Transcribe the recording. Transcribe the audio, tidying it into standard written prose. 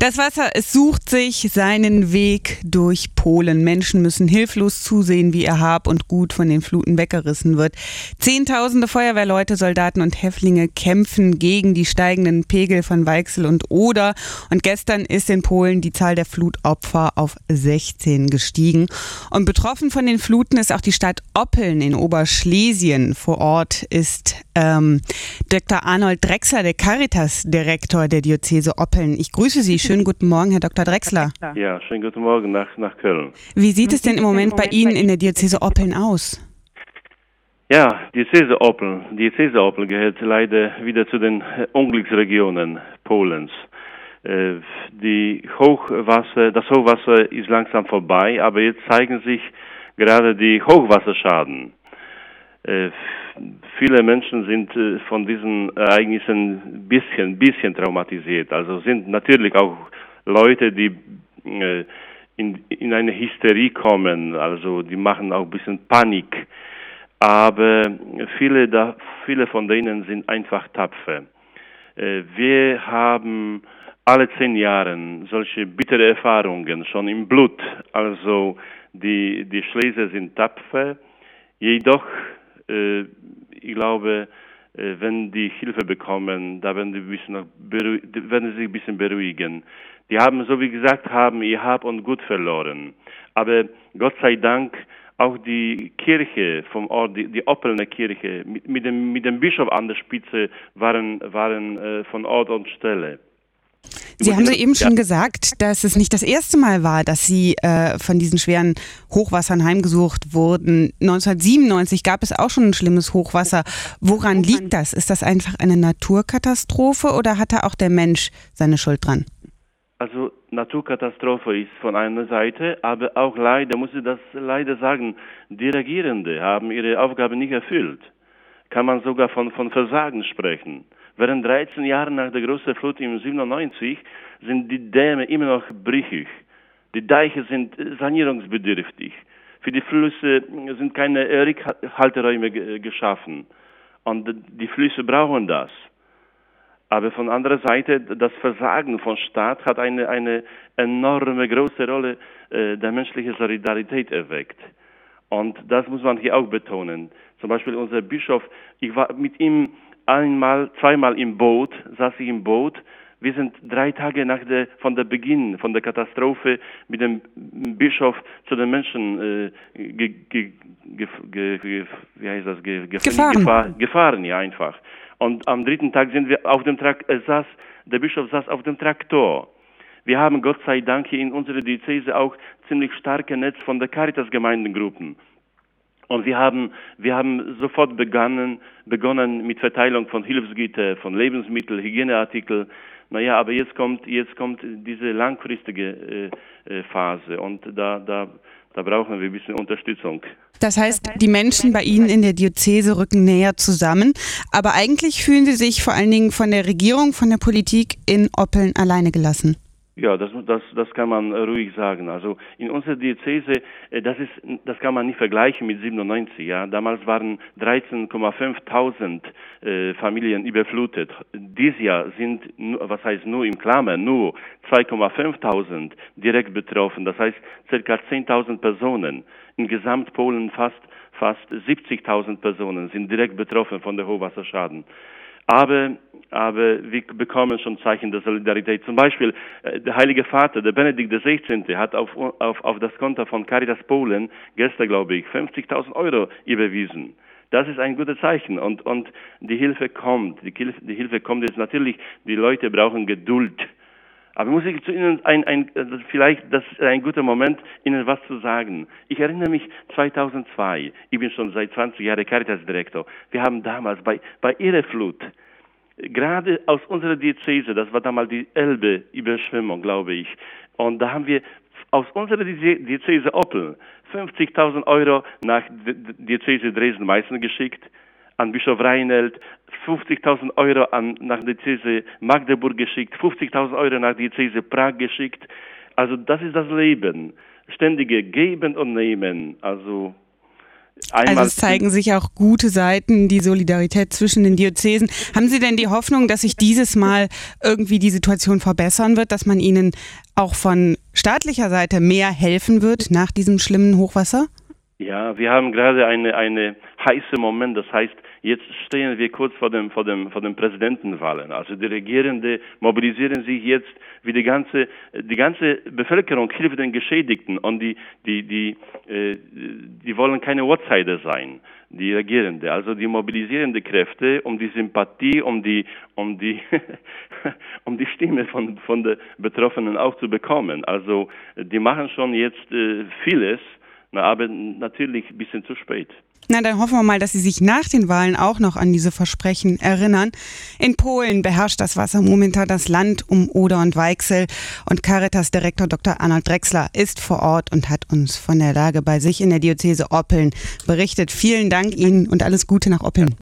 Das Wasser, es sucht sich seinen Weg durch Polen. Menschen müssen hilflos zusehen, wie ihr Hab und Gut von den Fluten weggerissen wird. Zehntausende Feuerwehrleute, Soldaten und Häftlinge kämpfen gegen die steigenden Pegel von Weichsel und Oder. Und gestern ist in Polen die Zahl der Flutopfer auf 16 gestiegen. Und betroffen von den Fluten ist auch die Stadt Oppeln in Oberschlesien. Vor Ort ist Dr. Arnold Drechsler, der Caritas-Direktor der Diözese Oppeln. Ich grüße Sie. Schönen guten Morgen, Herr Dr. Drechsler. Ja, schönen guten Morgen nach Köln. Wie sieht es denn im Moment bei Ihnen in der Diözese Oppeln aus? Ja, Diözese Oppeln gehört leider wieder zu den Unglücksregionen Polens. Das Hochwasser ist langsam vorbei, aber jetzt zeigen sich gerade die Hochwasserschaden. Viele Menschen sind von diesen Ereignissen ein bisschen traumatisiert. Also sind natürlich auch Leute, die in eine Hysterie kommen, also die machen auch ein bisschen Panik. Aber viele von denen sind einfach tapfer. Wir haben alle 10 Jahre solche bittere Erfahrungen schon im Blut. Also die Schlesier sind tapfer, jedoch ich glaube, wenn die Hilfe bekommen, da werden sie sich ein bisschen beruhigen. Die haben, so wie gesagt haben, ihr Hab und Gut verloren. Aber Gott sei Dank auch die Kirche vom Ort, die Oppelner Kirche mit dem Bischof an der Spitze waren von Ort und Stelle. Sie haben soeben schon gesagt, dass es nicht das erste Mal war, dass Sie von diesen schweren Hochwassern heimgesucht wurden. 1997 gab es auch schon ein schlimmes Hochwasser. Woran liegt das? Ist das einfach eine Naturkatastrophe oder hat da auch der Mensch seine Schuld dran? Also Naturkatastrophe ist von einer Seite, aber auch leider, muss ich das leider sagen, die Regierenden haben ihre Aufgabe nicht erfüllt. Kann man sogar von Versagen sprechen. Während 13 Jahren nach der großen Flut im 97 sind die Dämme immer noch brüchig. Die Deiche sind sanierungsbedürftig. Für die Flüsse sind keine Rückhalteräume geschaffen. Und die Flüsse brauchen das. Aber von anderer Seite, das Versagen von Staat hat eine enorme große Rolle der menschlichen Solidarität erweckt. Und das muss man hier auch betonen. Zum Beispiel unser Bischof, ich war mit ihm zweimal im Boot, saß ich im Boot. Wir sind 3 Tage von der Beginn von der Katastrophe mit dem Bischof zu den Menschen gefahren, ja einfach. Und am 3. Tag sind wir auf dem der Bischof saß auf dem Traktor. Wir haben Gott sei Dank hier in unserer Diözese auch ziemlich starke Netz von der Caritas-Gemeindengruppen. Und wir haben sofort begonnen mit Verteilung von Hilfsgütern, von Lebensmitteln, Hygieneartikel. Naja, aber jetzt kommt diese langfristige Phase und da brauchen wir ein bisschen Unterstützung. Das heißt, die Menschen bei Ihnen in der Diözese rücken näher zusammen, aber eigentlich fühlen Sie sich vor allen Dingen von der Regierung, von der Politik in Oppeln alleine gelassen. Ja, das kann man ruhig sagen. Also in unserer Diözese, das kann man nicht vergleichen mit 97. Ja, damals waren 13.500 Familien überflutet. Dieses Jahr sind, was heißt nur im Klammer, nur 2.500 direkt betroffen. Das heißt ca. 10.000 Personen. In Gesamtpolen fast 70.000 Personen sind direkt betroffen von der Hochwasserschaden. Aber wir bekommen schon Zeichen der Solidarität. Zum Beispiel der Heilige Vater, der Benedikt XVI., hat auf das Konto von Caritas Polen gestern, glaube ich, 50.000 Euro überwiesen. Das ist ein gutes Zeichen und die Hilfe kommt. Die Hilfe kommt jetzt natürlich. Die Leute brauchen Geduld. Aber muss ich zu Ihnen vielleicht, das ist ein guter Moment, Ihnen was zu sagen. Ich erinnere mich 2002, ich bin schon seit 20 Jahren Caritas-Direktor. Wir haben damals bei ihrer Flut, gerade aus unserer Diözese, das war damals die Elbe-Überschwemmung, glaube ich, und da haben wir aus unserer Diözese Oppeln 50.000 Euro nach Diözese Dresden-Meißen geschickt, an Bischof Reinelt, 50.000 Euro nach Diözese Magdeburg geschickt, 50.000 Euro nach Diözese Prag geschickt. Also das ist das Leben. Ständige Geben und Nehmen. Also Also es zeigen sich auch gute Seiten, die Solidarität zwischen den Diözesen. Haben Sie denn die Hoffnung, dass sich dieses Mal irgendwie die Situation verbessern wird, dass man ihnen auch von staatlicher Seite mehr helfen wird nach diesem schlimmen Hochwasser? Ja, wir haben gerade eine heiße Moment. Das heißt, jetzt stehen wir kurz vor dem Präsidentenwahlen. Also die Regierenden mobilisieren sich jetzt, wie die ganze Bevölkerung hilft den Geschädigten, und die wollen keine Outsider sein, die Regierende. Also die mobilisierenden Kräfte, um die Sympathie, um die Stimme von den Betroffenen auch zu bekommen. Also die machen schon jetzt vieles. Aber natürlich ein bisschen zu spät. Na, dann hoffen wir mal, dass Sie sich nach den Wahlen auch noch an diese Versprechen erinnern. In Polen beherrscht das Wasser momentan das Land um Oder und Weichsel. Und Caritas-Direktor Dr. Arnold Drechsler ist vor Ort und hat uns von der Lage bei sich in der Diözese Oppeln berichtet. Vielen Dank Ihnen und alles Gute nach Oppeln.